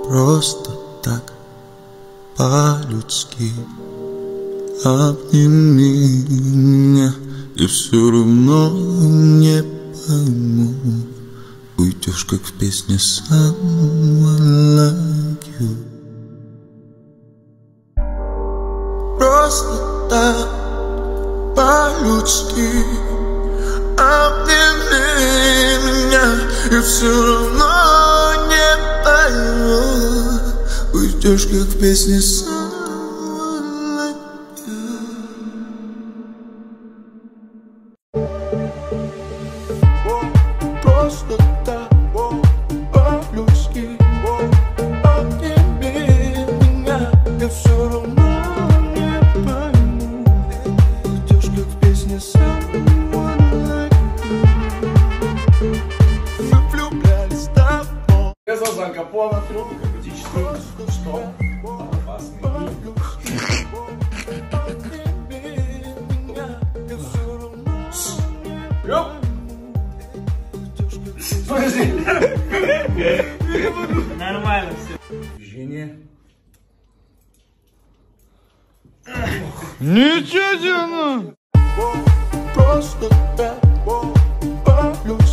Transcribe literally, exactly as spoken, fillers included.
Просто так, по-людски обними меня, и все равно не пойму. Уйдешь, как в песне Someone Like You. Просто так, по-людски обними меня, и все равно не пойму. Уйдешь, как в песне Someone Like You. Просто так, по-людски обними меня, и все равно не пойму. Уйдешь, как в песне Someone Like You. Мы влюблялись давно. Я зовут Аль Капоне, трюк, готический, что? Опасный. Ёп! Подожди! Нормально все. Движение. Ничего себе! Просто так, по-людски